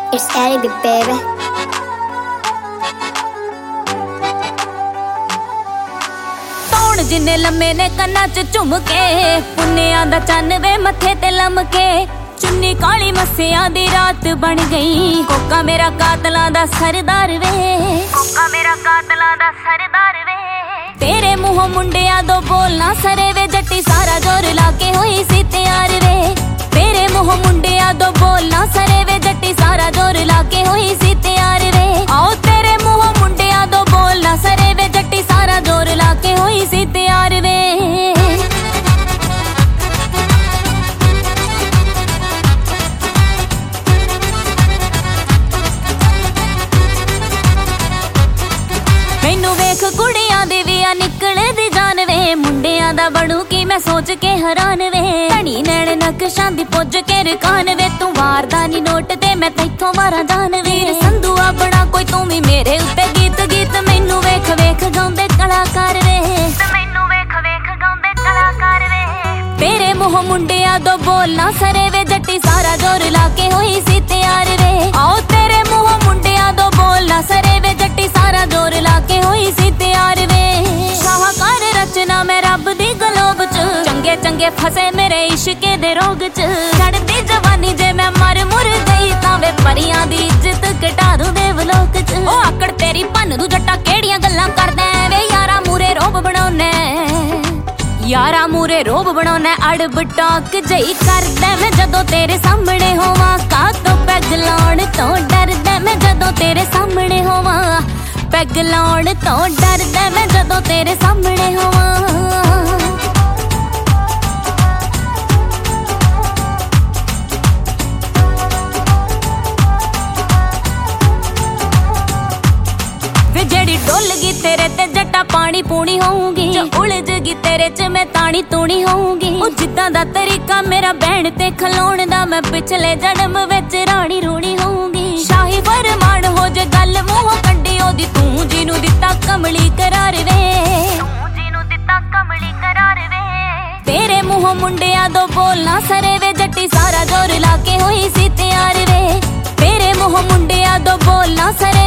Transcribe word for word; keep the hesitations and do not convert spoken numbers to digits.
It's Ellie, baby. ਤੌਣ ਜਿੰਨੇ ਲੰਮੇ ਨੇ ਕੰਨਾਂ ਚ ਝੁੰਮ ਕੇ, ਪੁੰਨਿਆਂ ਦਾ ਚੰਨ ਵੇ ਮੱਥੇ ਤੇ ਲਮਕੇ। ਚੁੰਨੀ ਕਾਲੀ ਮੱਸਿਆਂ ਦੀ ਰਾਤ ਬਣ ਗਈ, ਕੋਕਾ ਮੇਰਾ ਕਾਤਲਾਂ ਦਾ ਸਰਦਾਰ ਵੇ, ਕੋਕਾ ਮੇਰਾ ਕਾਤਲਾਂ ਦਾ ਸਰਦਾਰ ਵੇ। ਤੇਰੇ ਮੂੰਹੋਂ ਮੁੰਡਿਆਂ ਦੋ ਬੋਲਣਾ ਸਰੇ ਵੇ, ਜੱਟੀ ਸਾਰਾ ਜ਼ੋਰ ਲਾ ਕੇ ਹੋਈ ਸੀ ਤਿਆਰ ਵੇ। ਤੇਰੇ ਮੂੰਹੋਂ ਮੁੰਡਿਆਂ ਦੋ ਬੋਲਣਾ ਸਰੇ ਵੇ, ਜੱਟੀ ਸਾਰਾ ਜ਼ੋਰ ਲਾ ਕੇ ਹੋਈ ਸੀ ਤਿਆਰ ਵੇ। ਆਓ ਤੇਰੇ ਮੂੰਹੋਂ ਮੁੰਡਿਆਂ ਦੋ ਬੋਲਣਾ ਸਰੇ ਵੇ, ਜੱਟੀ ਸਾਰਾ ਜ਼ੋਰ ਲਾ ਕੇ ਹੋਈ ਸੀ ਤਿਆਰ ਵੇ। ਮੈਨੂੰ ਵੇਖ ਕੁੜੀਆਂ ਦੇ ਵੀ ਆ ਨਿਕਲਦੀ ਜਾਨ ਵੇ, ਮੁੰਡਿਆਂ ਦਾ ਬਣੂ ਕੀ ਮੈਂ ਸੋਚ ਕੇ ਹੈਰਾਨ ਵੇ। ਧਣੀ ਨੈਣ ਨਕਸ਼ਾਂ ਦੀ ਪੁੱਜ ਕੇ ਰਕਾਨ ਵੇ, ਤੂੰ ਵਾਰਦਾ ਨੀ ਨੋਟ ਤੇ ਮੈਂ ਤੈਥੋਂ ਮਾਰਾਂ ਜਾਨ ਵੀਰ। ਸੰਧੂ ਆਪਣਾ ਕੋਈ ਤੂੰ ਵੀ ਮੇਰੇ ਉੱਤੇ ਗੀਤ ਗੀਤ, ਮੈਨੂੰ ਵੇਖ ਵੇਖ ਗਾਉਂਦੇ ਕਲਾਕਾਰ ਵੇ, ਮੈਨੂੰ ਵੇਖ ਵੇਖ ਗਾਉਂਦੇ ਕਲਾਕਾਰ ਵੇ। ਤੇਰੇ ਮੂੰਹੋਂ ਮੁੰਡਿਆਂ ਦੋ ਬੋਲਣਾ ਸਰੇ ਵੇ, ਜੱਟੀ ਸਾਰਾ ਜ਼ੋਰ ਲਾ ਕੇ ਹੋਈ ਸੀ ਤਿਆਰ ਵੇ। ਆਓ ਤੇਰੇ ਮੂੰਹੋਂ ਮੁੰਡਿਆਂ ਦੋ ਬੋਲਣਾ ਸਰੇ ਵੇ, ਜੱਟੀ ਸਾਰਾ ਜ਼ੋਰ ਲਾ ਕੇ ਹੋਈ ਸੀ ਤਿਆਰ ਵੇ। ਸ਼ਾਹਕਾਰ ਰਚਨਾ ਮੈਂ ਰੱਬ ਦੀ ਗਲੋਬ ਚ, ਚੰਗੇ ਚੰਗੇ ਫਸੇ ਮੇਰੇ ਇਸ਼ਕੇ ਦੇ ਰੋਗ ਚ। ਛੱਡਦੀ ਜਵਾਨੀ ਜੇ ਮੈਂ ਮਰ ਮੁਰ ਗਈ ਤਾਂ ਵੇ, ਪਰੀਆਂ ਦੀ ਇੱਜ਼ਤ ਘਟਾ ਦੂੰ ਦੇਵਲੋਕ ਚ। ਉਹ ਆਕੜ ਤੇਰੀ ਭੰਨ ਦੂ ਜੱਟਾ, ਕਿਹੜੀਆਂ ਗੱਲਾਂ ਕਰਦਾ ਵੇ। ਯਾਰਾ ਮੂਰੇ ਰੋਬ ਬਣਾਉਣਾ, ਯਾਰਾ ਮੂਰੇ ਰੋਬ ਬਣਾਉਣਾ। ਅੜਬ ਟਾਕ ਜਈ ਕਰਦਾ ਮੈਂ ਜਦੋਂ ਤੇਰੇ ਸਾਹਮਣੇ ਹੋਵਾਂ, ਕਾਤੋਂ ਪੈਗ ਲਾਉਣ ਤੋਂ ਡਰਦਾ ਮੈਂ ਜਦੋਂ ਤੇਰੇ ਸਾਹਮਣੇ ਹੋਵਾਂ। ਪੈਗ ਲਾਉਣ ਤੋਂ ਡਰਦਾ ਮੈਂ ਜਦੋਂ ਤੇਰੇ ਸਾਹਮਣੇ ਹੋਵਾਂ। ਵੇ ਜਿਹੜੀ ਡੁੱਲ ਗਈ ਤੇਰੇ ਤੇ ਜੱਟਾ ਪਾਣੀ ਪੂਣੀ ਹੋਊਗੀ, ਜੋ ਉਲਝ ਗਈ ਤੇਰੇ ਚ ਮੈਂ ਤਾਣੀ ਤੂਣੀ ਹੋਊਗੀ। ਉਹ ਜਿੱਦਾਂ ਦਾ ਤਰੀਕਾ ਮੇਰਾ ਬਹਿਣ ਤੇ ਖਲੋਣ ਦਾ, ਮੈਂ ਪਿਛਲੇ ਜਨਮ ਵਿੱਚ ਰਾਣੀ ਰੂਣੀ ਹੋਊਗੀ। ਸ਼ਾਹੀ ਫਰਮਾਨ ਹੋ ਜੇ ਗੱਲ ਮੂੰਹੋਂ ਕੱਢੀ ਉਹਦੀ, ਤੂੰ ਜਿਹਨੂੰ ਦਿੱਤਾ ਕਮਲੀ ਕਰਾਰ ਵੇ, ਤੂੰ ਜਿਹਨੂੰ ਦਿੱਤਾ ਕਮਲੀ ਕਰਾਰ ਵੇ। ਤੇਰੇ ਮੂੰਹੋਂ ਮੁੰਡਿਆਂ ਦੋ ਬੋਲਣਾ ਸਰੇ ਵੇ, ਜੱਟੀ ਸਾਰਾ ਜ਼ੋਰ ਲਾ ਕੇ ਹੋਈ ਸੀ ਤਿਆਰ ਵੇ। ਤੇਰੇ ਮੂੰਹੋਂ ਮੁੰਡਿਆਂ ਦੋ ਬੋਲਣਾ ਸਰੇ